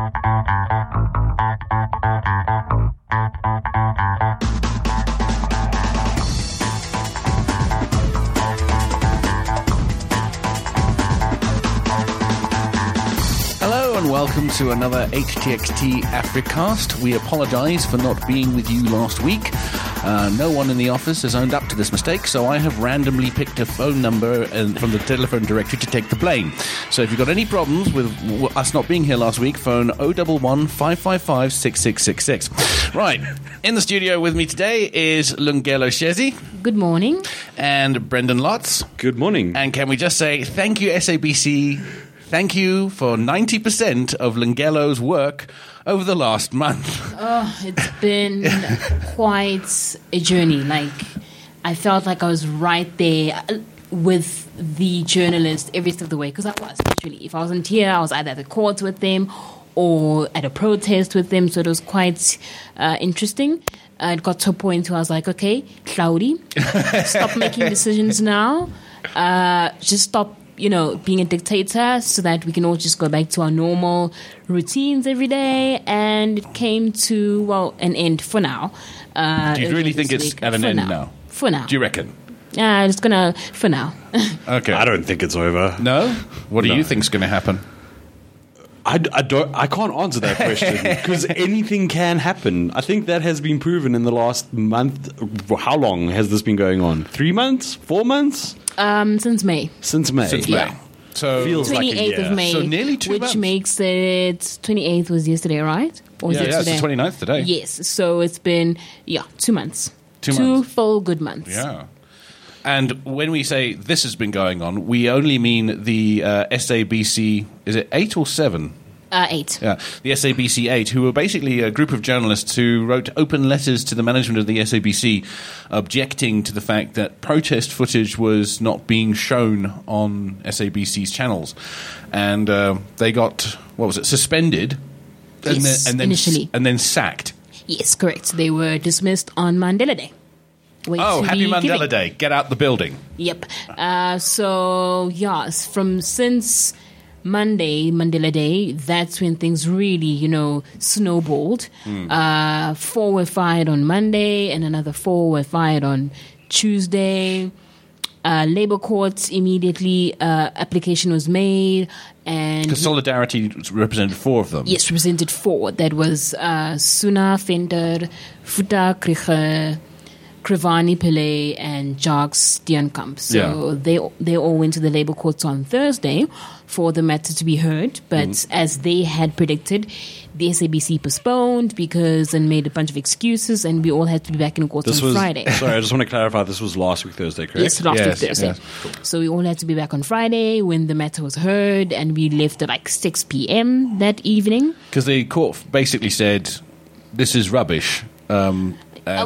Welcome to another HTXT Africast. We apologise for not being with you last week. No one in the office has owned up to this mistake, so I have randomly picked a phone number from the telephone directory to take the blame. So if you've got any problems with us not being here last week, phone 011 555 6666. Right, in the studio with me today is Lungelo Shezi. Good morning. And Brendan Lotz. Good morning. And can we just say thank you, SABC. Thank you for 90% of Lungelo's work over the last month. Oh, it's been quite a journey. Like, I felt like I was right there with the journalist every step of the way, because I was, literally. If I wasn't here, I was either at the court with them or at a protest with them, so it was quite interesting. It got to a point where I was like, okay, Cloudy, stop making decisions now. Just stop being a dictator, so that we can all just go back to our normal routines every day. And it came to, an end for now. Do you really think it's at an end now? For now. Do you reckon? It's gonna, for now. Okay. I don't think it's over. No? What do you think's going to happen? I can't answer that question because anything can happen. I think that has been proven in the last month. How long has this been going on? 3 months? 4 months? Since May. Since May. Yeah. So feels 28th like a year. of May. So nearly 2 months. Which makes it 28th was yesterday, right? Or was it it's today? the 29th today. Yes. So it's been 2 months. 2 months. 2 full good months. Yeah. And when we say this has been going on, we only mean the SABC, is it 8 or 7? 8. Yeah, the SABC 8, who were basically a group of journalists who wrote open letters to the management of the SABC objecting to the fact that protest footage was not being shown on SABC's channels. And they got, suspended? Yes, initially. And then sacked. Yes, correct. They were dismissed on Mandela Day. Happy Mandela Day. Get out the building. Yep. Since Monday, Mandela Day, that's when things really, snowballed. 4 were fired on Monday and another 4 were fired on Tuesday. Labour courts immediately, application was made. And because Solidarity represented 4 of them. Yes, represented 4. That was Suna Venter, Futa Krige, Krivani Pillay and Jacques Steenkamp. So they all went to the Labour courts on Thursday for the matter to be heard. But as they had predicted, the SABC postponed and made a bunch of excuses, and we all had to be back in court on Friday. Sorry, I just want to clarify, this was last week Thursday, correct? Yes, last week Thursday. Yes. So we all had to be back on Friday when the matter was heard, and we left at like 6 p.m. that evening. Because the court basically said, this is rubbish. Not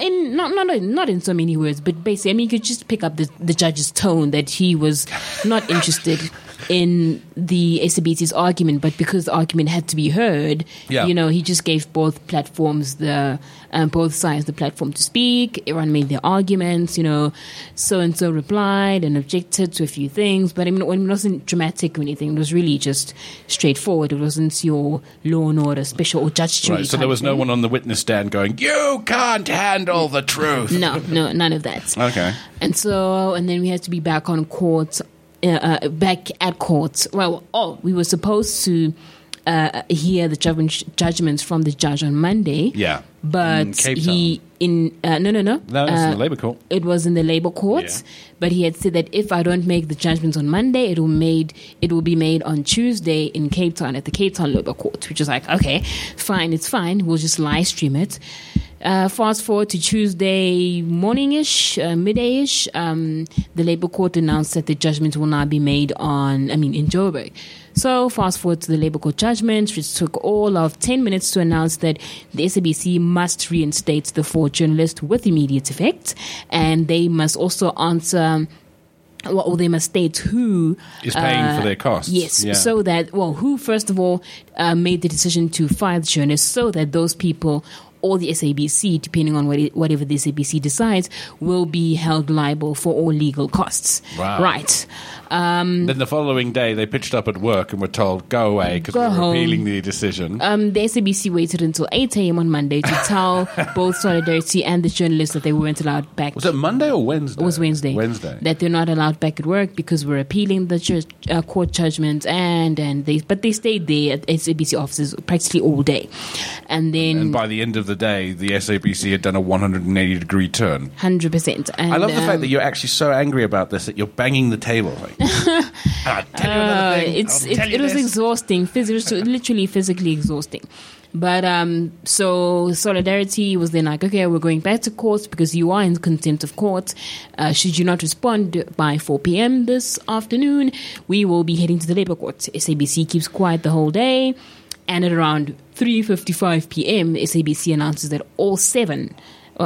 in so many words, but basically, you could just pick up the judge's tone that he was not interested in the SABC's argument, but because the argument had to be heard, he just gave both platforms both sides the platform to speak. Everyone made their arguments, so and so replied and objected to a few things, but it wasn't dramatic or anything. It was really just straightforward. It wasn't your Law and Order special or judge jury. Right, so there was no one on the witness stand going, "You can't handle the truth." No, none of that. Okay. And then we had to be back on court. Back at court. We were supposed to hear the judgments from the judge on Monday. Yeah. But Cape Town. No. No, it's in the Labour Court. It was in the Labour Court. Yeah. But he had said that if I don't make the judgments on Monday, it will be made on Tuesday in Cape Town at the Cape Town Labour Court, which is like, okay, fine, it's fine. We'll just live stream it. Fast forward to Tuesday morning-ish, midday-ish, the Labour Court announced that the judgment will now be made in Joburg. So fast forward to the Labour Court judgment, which took all of 10 minutes to announce that the SABC must reinstate the 4 journalists with immediate effect, and they must also answer... or they must state who is paying for their costs. Yes, so that, who first of all made the decision to fire the journalists, so that those people or the SABC, depending on whatever the SABC decides, will be held liable for all legal costs. Wow. Right. Then the following day, they pitched up at work and were told, go away, because we're home. appealing the decision. The SABC waited until 8 a.m. on Monday to tell both Solidarity and the journalists that they weren't allowed back. Was it Monday or Wednesday? It was Wednesday. That they're not allowed back at work because we're appealing the court judgment, but they stayed there at SABC offices practically all day. And by the end of the day, the SABC had done a 180-degree turn. 100%. And, I love the fact that you're actually so angry about this that you're banging the table. Like, I'll tell you another thing. It was exhausting. It was literally physically exhausting. But so Solidarity was then like, okay, we're going back to court because you are in contempt of court. Should you not respond by 4 p.m. this afternoon, we will be heading to the Labour Court. SABC keeps quiet the whole day. And at around 3:55 p.m., SABC announces that all seven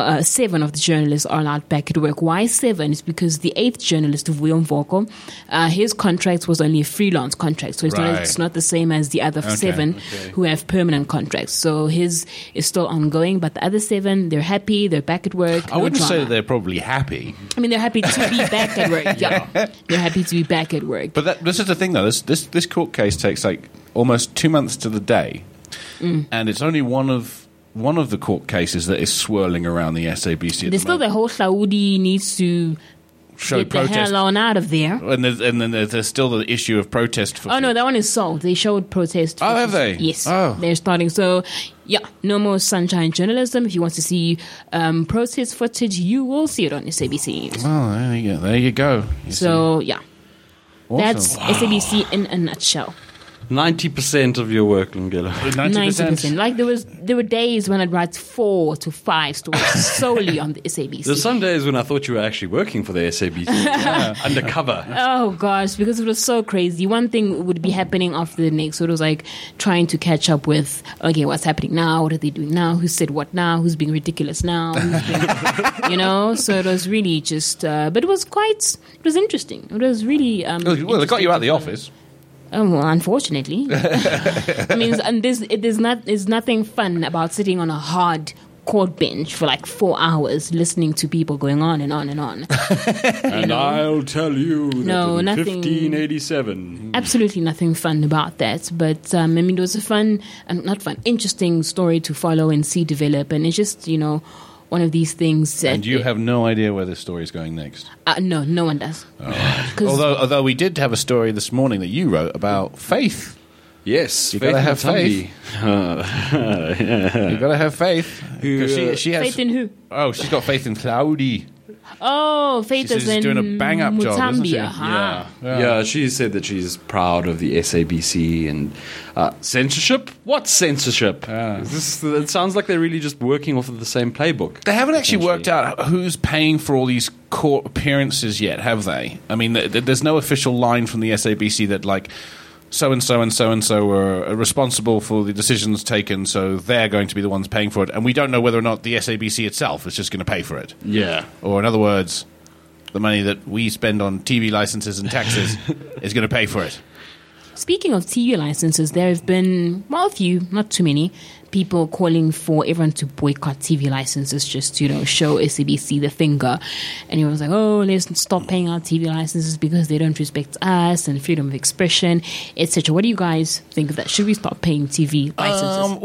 of the journalists are allowed back at work. Why 7? It's because the 8th journalist, Vuyo Mvoko, his contract was only a freelance contract. So it's not the same as the other 7 who have permanent contracts. So his is still ongoing, but the other 7, they're happy, they're back at work. I wouldn't say that they're probably happy. I mean, they're happy to be back at work. Yeah. They're happy to be back at work. But this is the thing, though. This court case takes like almost 2 months to the day. And it's only one of the court cases that is swirling around the SABC. There's still the whole Saudi needs to show get protest. The hell on out of there. And then there's still the issue of protest. No, that one is solved. They showed protest. Oh, have they? Yes. Oh. They're starting. So, yeah, no more sunshine journalism. If you want to see protest footage, you will see it on SABC. Oh, there you go. Yeah. Awesome. That's SABC in a nutshell. 90% of your work, Lungelo. 90%. Like there were days when I'd write 4 to 5 stories solely on the SABC. There's some days when I thought you were actually working for the SABC, undercover. Oh gosh, because it was so crazy. One thing would be happening after the next. So it was like trying to catch up with, okay, what's happening now? What are they doing now? Who said what now? Who's being ridiculous now? So it was really just, but it was interesting. It was really, well, it got you out of the office. Well, unfortunately. I mean, and there's nothing fun about sitting on a hard court bench for like 4 hours listening to people going on and on and on. And I'll tell you that in nothing, 1587. Absolutely nothing fun about that. But, I mean, it was interesting story to follow and see develop. And it's just, one of these things. And you have no idea where this story is going next? No one does. All right. Although we did have a story this morning that you wrote about faith. Yes, you gotta have faith. You gotta have faith. She has faith in who? Oh, she's got faith in Cloudy. Oh, faith is in doing a bang up job, isn't she? Yeah, she said that she's proud of the SABC and censorship. What censorship? It sounds like they're really just working off of the same playbook. They haven't actually worked out who's paying for all these court appearances yet, have they? I mean, there's no official line from the SABC that like so-and-so and so-and-so were responsible for the decisions taken, so they're going to be the ones paying for it. And we don't know whether or not the SABC itself is just going to pay for it. Yeah. Or in other words, the money that we spend on TV licenses and taxes is going to pay for it. Speaking of TV licenses, there have been, a few, not too many, people calling for everyone to boycott TV licenses just to, show SABC the finger. And everyone's like, let's stop paying our TV licenses because they don't respect us and freedom of expression, etc. What do you guys think of that? Should we stop paying TV licenses?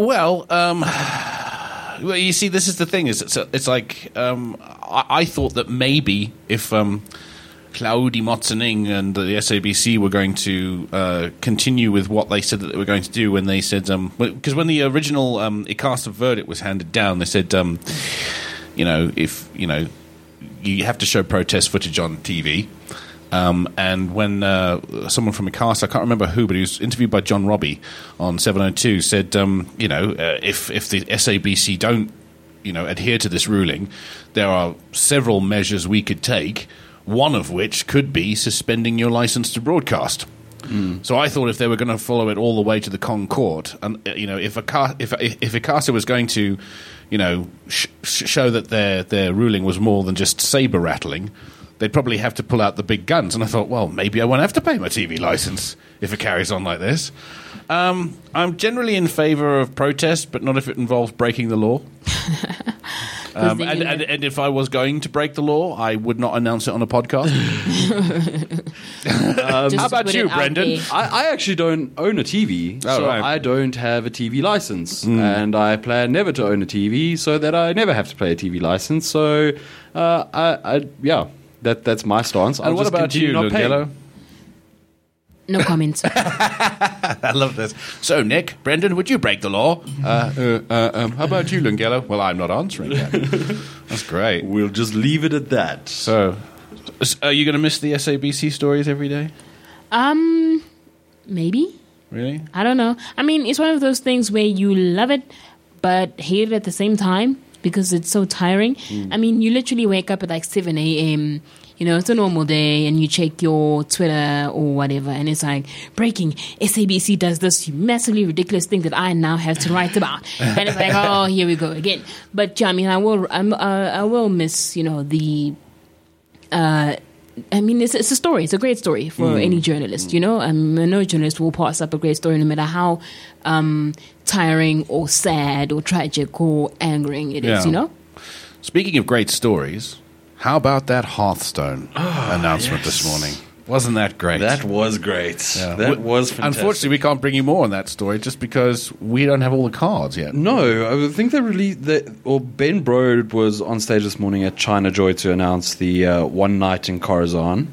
Well, you see, this is the thing. It's like I thought that maybe if Cloudy Motsoeneng and the SABC were going to continue with what they said that they were going to do when they said, because when the original ICASA verdict was handed down, they said, if you have to show protest footage on TV. And when someone from ICASA, I can't remember who, but he was interviewed by John Robbie on 702, said, if the SABC don't, adhere to this ruling, there are several measures we could take, one of which could be suspending your license to broadcast. So I thought if they were going to follow it all the way to the Kong court, and if ICASA was going to, show that their ruling was more than just saber rattling, they'd probably have to pull out the big guns. And I thought, well, maybe I won't have to pay my TV license if it carries on like this. I'm generally in favor of protest, but not if it involves breaking the law. And if I was going to break the law, I would not announce it on a podcast. How about you, Brendan? I actually don't own a TV, so right. I don't have a TV license. And I plan never to own a TV so that I never have to pay a TV license. So, that's my stance. And what about you, Lungelo? No comments. I love this. So, Nick, Brendan, would you break the law? How about you, Lungelo? Well, I'm not answering that. That's great. We'll just leave it at that. So, are you going to miss the SABC stories every day? Maybe. Really? I don't know. I mean, it's one of those things where you love it, but hate it at the same time because it's so tiring. I mean, you literally wake up at like 7 a.m., you know, it's a normal day, and you check your Twitter or whatever, and it's like, breaking, SABC does this massively ridiculous thing that I now have to write about. And it's like, oh, here we go again. But, yeah, I mean, I will miss, you know, the... I mean, it's a story. It's a great story for any journalist, you know? No journalist will pass up a great story no matter how tiring or sad or tragic or angering it is, you know? Speaking of great stories... How about that Hearthstone announcement this morning? Wasn't that great? That was great. Yeah. That was fantastic. Unfortunately, we can't bring you more on that story just because we don't have all the cards yet. No, I think they released Ben Brode was on stage this morning at China Joy to announce the One Night in Karazhan.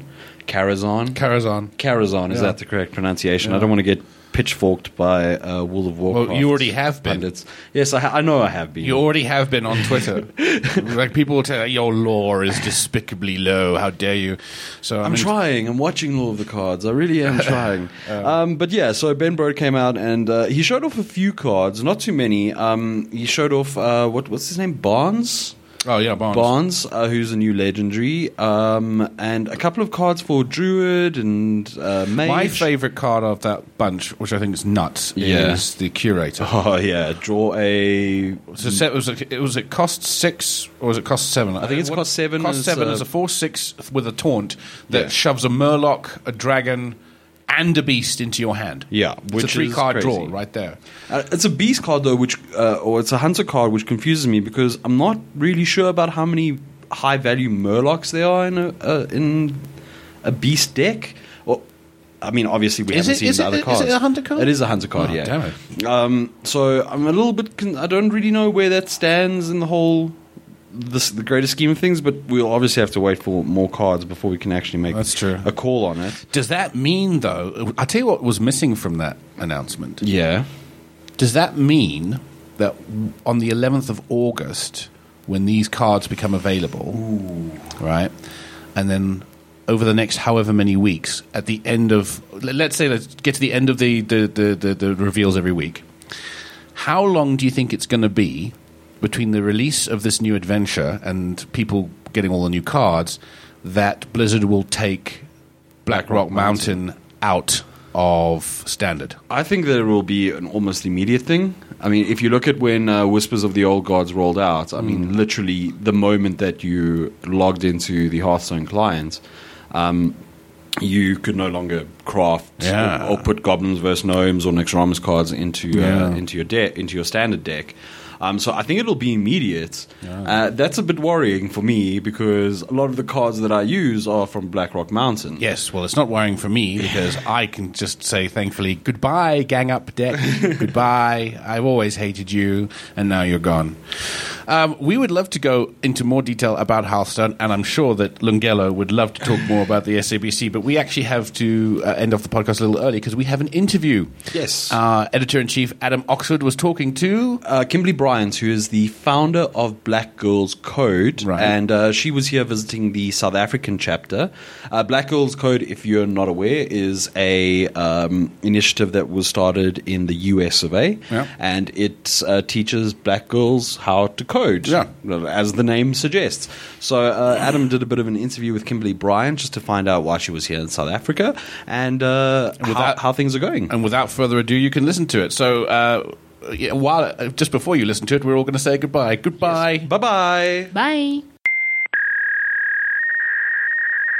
Karazhan, is that the correct pronunciation? Yeah. I don't want to get pitchforked by World of Warcraft. Well, you already have been. Pundits. Yes, I know I have been. You already have been on Twitter. Like people will tell you, your lore is despicably low. How dare you? So I'm trying. I'm watching Lord of the Cards. I really am trying. But yeah, so Ben Brode came out and he showed off a few cards, not too many. He showed off what's his name, Barnes. Oh, yeah, Barnes, who's a new legendary, and a couple of cards for Druid and Mage. My favourite card of that bunch, which I think is nuts, is the Curator. Oh, yeah. Draw a... Was it cost 6 or was it cost 7? I think it's cost 7. Cost 7 is a 4/6 with a taunt that shoves a Murloc, a Dragon... and a beast into your hand. Yeah, which it's a 3-card draw right there. It's a beast card though, or it's a hunter card, which confuses me because I'm not really sure about how many high value Murlocs there are in a beast deck. Well, I mean, obviously we haven't seen the other cards. Is it a hunter card? It is a hunter card. Oh, yeah. Damn it. So I'm a little bit. I don't really know where that stands in the whole. The greater scheme of things, but we'll obviously have to wait for more cards before we can actually make a call on it. Does that mean, though, I'll tell you what was missing from that announcement. Yeah. Does that mean that on the 11th of August, when these cards become available, right, and then over the next however many weeks, at the end of, let's get to the end of the reveals every week, how long do you think it's going to be between the release of this new adventure and people getting all the new cards, that Blizzard will take Blackrock Mountain out of Standard? I think that it will be an almost immediate thing. I mean, if you look at when Whispers of the Old Gods rolled out, I mean, literally the moment that you logged into the Hearthstone client, you could no longer craft or put Goblins vs. Gnomes or Nexramas cards into your standard deck. So I think it'll be immediate. That's a bit worrying for me because a lot of the cards that I use are from Blackrock Mountain. Yes, well, it's not worrying for me because I can just say, thankfully, goodbye, Gang Up deck. Goodbye. I've always hated you, and now you're gone. We would love to go into more detail about Hearthstone, and I'm sure that Lungelo would love to talk more about the SABC, but we actually have to end off the podcast a little early because we have an interview. Yes. Editor-in-Chief Adam Oxford was talking to... Kimberly Bryant, who is the founder of Black Girls Code, right. And she was here visiting the South African chapter. Black Girls Code, if you're not aware, is a initiative that was started in the US of A, and it teaches black girls how to code, as the name suggests. So Adam did a bit of an interview with Kimberly Bryant just to find out why she was here in South Africa and how things are going. And without further ado, you can listen to it. So just before you listen to it, we're all going to say goodbye. Goodbye. Yes. Bye-bye. Bye.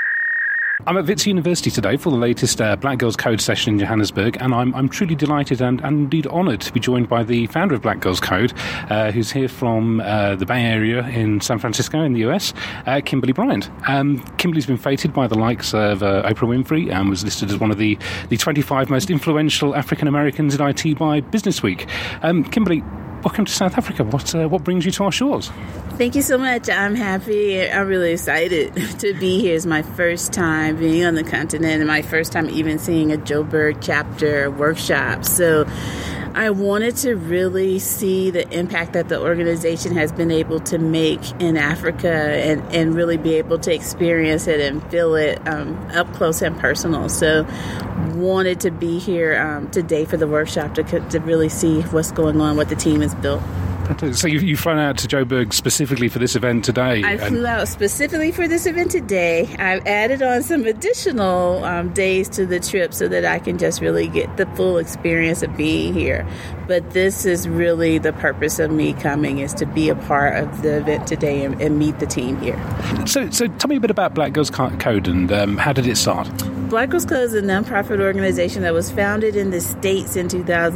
I'm at Wits University today for the latest Black Girls Code session in Johannesburg, and I'm truly delighted and indeed honoured to be joined by the founder of Black Girls Code, who's here from the Bay Area in San Francisco in the US, Kimberly Bryant. Kimberly's been feted by the likes of Oprah Winfrey and was listed as one of the 25 most influential African Americans in IT by Businessweek. Kimberly, welcome to South Africa. What brings you to our shores? Thank you so much. I'm happy. I'm really excited to be here. It's my first time being on the continent and my first time even seeing a Joburg chapter workshop. So I wanted to really see the impact that the organization has been able to make in Africa and really be able to experience it and feel it up close and personal. So wanted to be here today for the workshop to really see what's going on, what the team has built. So you've flown out to Joburg specifically for this event today? I flew out specifically for this event today. I've added on some additional days to the trip so that I can just really get the full experience of being here. But this is really the purpose of me coming, is to be a part of the event today and meet the team here. So tell me a bit about Black Girls Code and how did it start? Black Girls Code is a nonprofit organization that was founded in the States in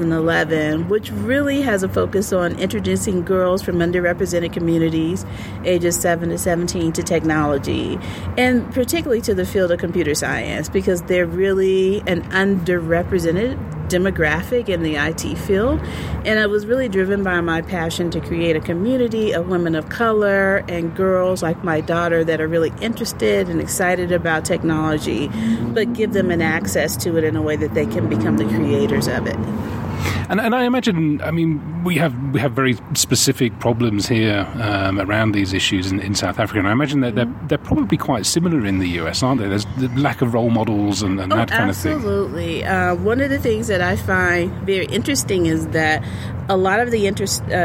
2011, which really has a focus on introducing girls from underrepresented communities, ages 7 to 17, to technology, and particularly to the field of computer science, because they're really an underrepresented demographic in the IT field. And it was really driven by my passion to create a community of women of color and girls like my daughter that are really interested and excited about technology, but give them an access to it in a way that they can become the creators of it. And I imagine, I mean, we have very specific problems here around these issues in South Africa, and I imagine that they're probably quite similar in the US, aren't they? There's the lack of role models and that kind of thing. Absolutely. One of the things that I find very interesting is that a lot of the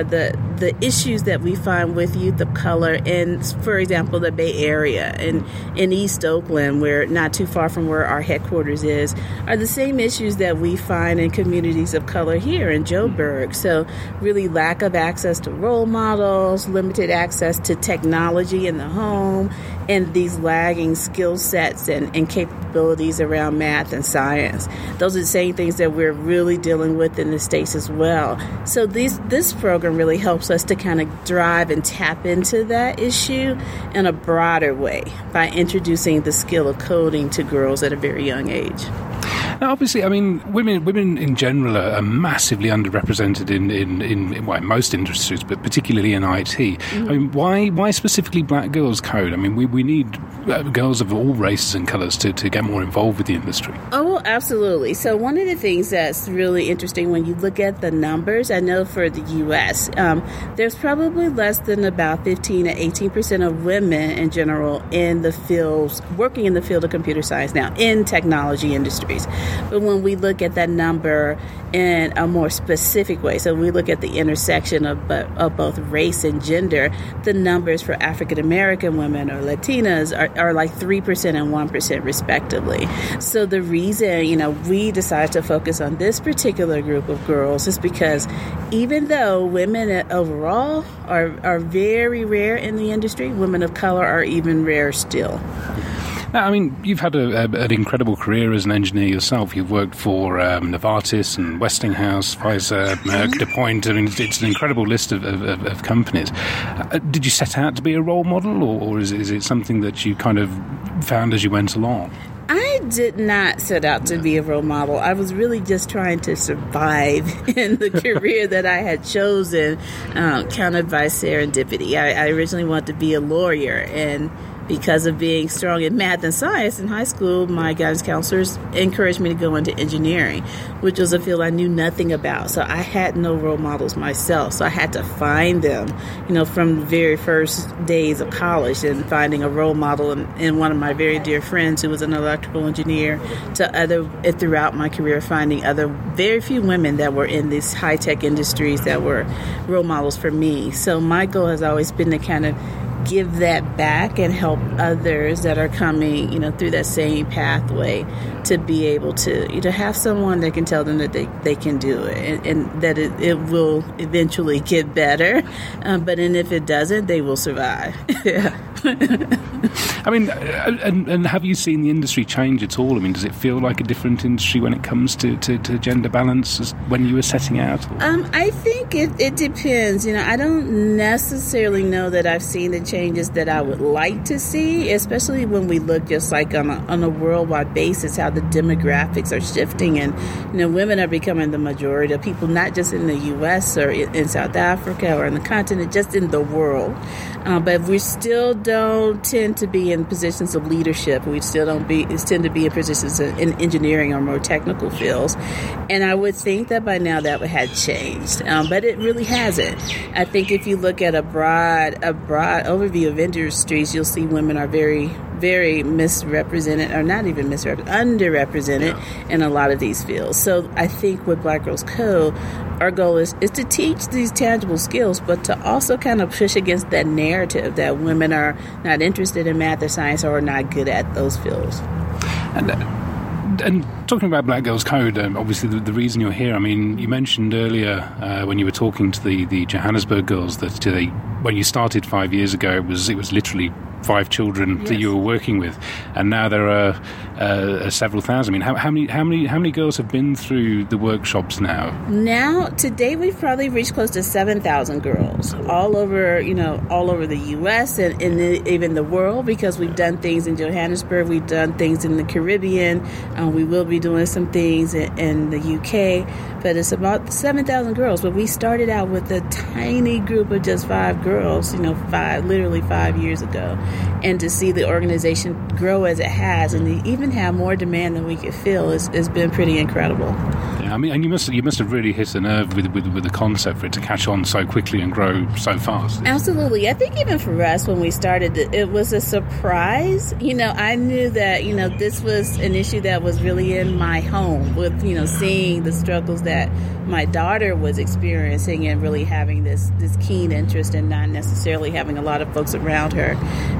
issues that we find with youth of color in, for example, the Bay Area and in East Oakland, where not too far from where our headquarters is, are the same issues that we find in communities of color here in Joburg. So really lack of access to role models, limited access to technology in the home, and these lagging skill sets and capabilities around math and science. Those are the same things that we're really dealing with in the States as well. So this program really helps us to kind of drive and tap into that issue in a broader way by introducing the skill of coding to girls at a very young age. Now, obviously, I mean, women in general are massively underrepresented in most industries, but particularly in IT. Mm-hmm. I mean, why specifically Black Girls Code? I mean, we need girls of all races and colours to get more involved with the industry. Oh, well, absolutely. So one of the things that's really interesting when you look at the numbers, I know for the U.S., there's probably less than about 15 to 18% of women in general in the fields, working in the field of computer science now, in technology industries. But when we look at that number in a more specific way, so we look at the intersection of both race and gender, the numbers for African American women or Latinas are like 3% and 1% respectively. So the reason, we decided to focus on this particular group of girls is because even though women overall are very rare in the industry, women of color are even rarer still. Now, I mean, you've had an incredible career as an engineer yourself. You've worked for Novartis and Westinghouse, Pfizer, Merck, DuPont. I mean, it's an incredible list of companies. Did you set out to be a role model, or is it something that you kind of found as you went along? I did not set out to be a role model. I was really just trying to survive in the career that I had chosen, countered by serendipity. I originally wanted to be a lawyer, and because of being strong in math and science in high school, my guidance counselors encouraged me to go into engineering, which was a field I knew nothing about. So I had no role models myself. So I had to find them, from the very first days of college, and finding a role model in one of my very dear friends who was an electrical engineer, to throughout my career finding other very few women that were in these high-tech industries that were role models for me. So my goal has always been to kind of give that back and help others that are coming, through that same pathway, to be able to have someone that can tell them that they can do it, and that it will eventually get better. But if it doesn't, they will survive. I mean, and have you seen the industry change at all? I mean, does it feel like a different industry when it comes to gender balance as when you were setting out? I think it depends. I don't necessarily know that I've seen the changes that I would like to see, especially when we look just like on a worldwide basis, how the demographics are shifting, and women are becoming the majority of people, not just in the U.S. or in South Africa or in the continent, just in the world. But we still don't tend to be in positions of leadership. We still tend to be in positions in engineering or more technical fields. And I would think that by now that had changed, but it really hasn't. I think if you look at a broad overview of industries, you'll see women are very, very misrepresented, or not even misrepresented, underrepresented in a lot of these fields. So I think with Black Girls Code, our goal is to teach these tangible skills, but to also kind of push against that narrative that women are not interested in math or science or are not good at those fields. And talking about Black Girls Code, obviously the reason you're here, I mean, you mentioned earlier when you were talking to the Johannesburg girls that when you started 5 years ago, it was literally 5 children that you were working with, and now there are several thousand. I mean, how many girls have been through the workshops now? Now, today, we've probably reached close to 7,000 girls all over the U.S. and even the world, because we've done things in Johannesburg, we've done things in the Caribbean, we will be doing some things in the U.K., but it's about 7,000 girls. But we started out with a tiny group of just 5 girls, literally 5 years ago. And to see the organization grow as it has, and to even have more demand than we could fill, has been pretty incredible. Yeah, I mean, and you must have really hit a nerve with the concept for it to catch on so quickly and grow so fast. Absolutely. I think even for us, when we started, it was a surprise. I knew that, this was an issue that was really in my home, with, seeing the struggles that my daughter was experiencing and really having this keen interest, and not necessarily having a lot of folks around her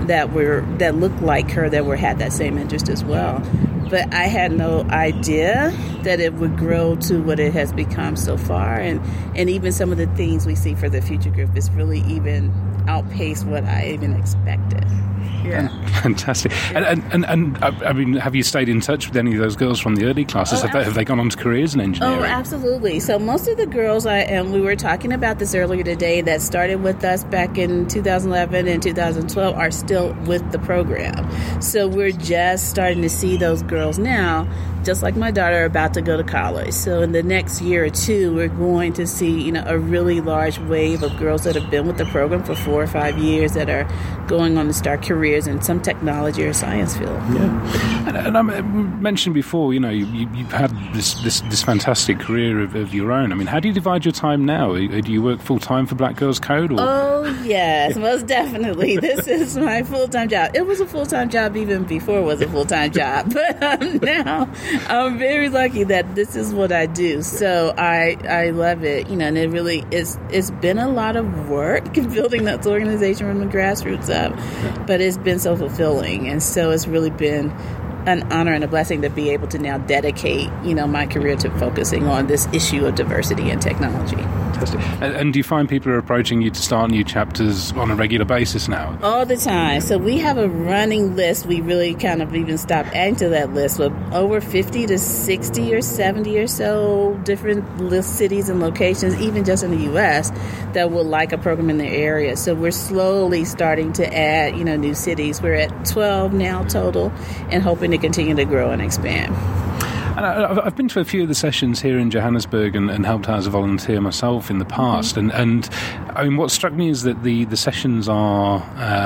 that looked like her that had that same interest as well. But I had no idea that it would grow to what it has become so far, and even some of the things we see for the future group is really even outpaced what I even expected. Yeah. Fantastic. And I mean, have you stayed in touch with any of those girls from the early classes? Have they gone on to careers in engineering? Oh, absolutely. So most of the girls, we were talking about this earlier today, that started with us back in 2011 and 2012 are still with the program. So we're just starting to see those girls now, just like my daughter, about to go to college. So in the next year or two, we're going to see, a really large wave of girls that have been with the program for 4 or 5 years that are going on to start careers in some technology or science field. Yeah. And I mentioned before, you've had this fantastic career of your own. I mean, how do you divide your time now? Do you work full-time for Black Girls Code? Or? Oh, yes, most definitely. This is my full-time job. It was a full-time job even before it was a full-time job. But now I'm very lucky that this is what I do. So I love it, and it really it's been a lot of work building that organization from the grassroots up, but it's been so fulfilling, and so it's really been an honor and a blessing to be able to now dedicate, my career to focusing on this issue of diversity and technology. Fantastic. And do you find people are approaching you to start new chapters on a regular basis now? All the time. So we have a running list. We really kind of even stopped adding to that list with over 50 to 60 or 70 or so different cities and locations, even just in the U.S., that would like a program in their area. So we're slowly starting to add, new cities. We're at 12 now total, and hoping to continue to grow and expand. And I've been to a few of the sessions here in Johannesburg and helped out as a volunteer myself in the past. Mm-hmm. And I mean, what struck me is that the sessions are...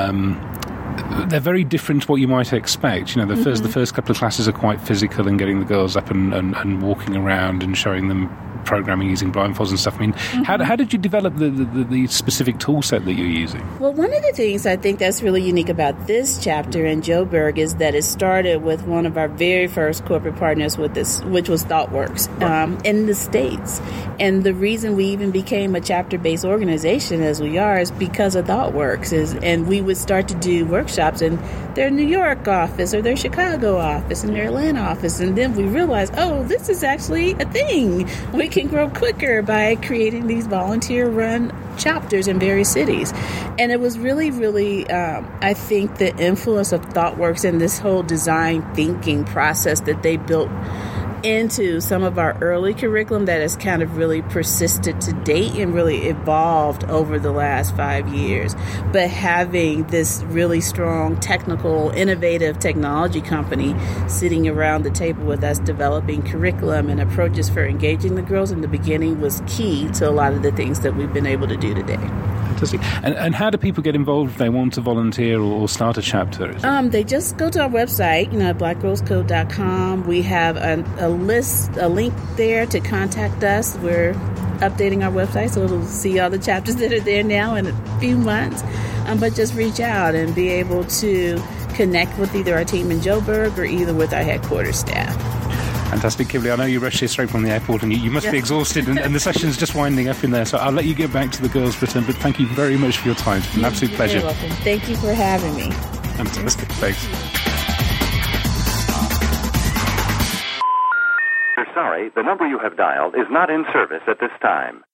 they're very different to what you might expect. The first couple of classes are quite physical and getting the girls up and walking around and showing them programming using blindfolds and stuff. I mean, how did you develop the specific tool set that you're using? Well, one of the things I think that's really unique about this chapter in Joburg is that it started with one of our very first corporate partners with this, which was ThoughtWorks in the States. And the reason we even became a chapter-based organization as we are is because of ThoughtWorks. And we would start to do workshops in their New York office or their Chicago office and their Atlanta office. And then we realized, this is actually a thing. We can grow quicker by creating these volunteer-run chapters in various cities. And it was really, really, I think, the influence of ThoughtWorks and this whole design thinking process that they built into some of our early curriculum that has kind of really persisted to date and really evolved over the last 5 years. But having this really strong technical, innovative technology company sitting around the table with us developing curriculum and approaches for engaging the girls in the beginning was key to a lot of the things that we've been able to do today. Fantastic. And how do people get involved if they want to volunteer or start a chapter? They just go to our website, blackgirlscode.com. We have a link there to contact us. We're updating our website, so it'll see all the chapters that are there now in a few months. But just reach out and be able to connect with either our team in Joburg or either with our headquarters staff. Fantastic, Kimberly. I know you rushed here straight from the airport and you must be exhausted, and the session's just winding up in there, so I'll let you get back to the girls' Britain, but thank you very much for your time. It's been an absolute pleasure. You're welcome. Thank you for having me. Fantastic. Thanks. We're sorry, the number you have dialed is not in service at this time.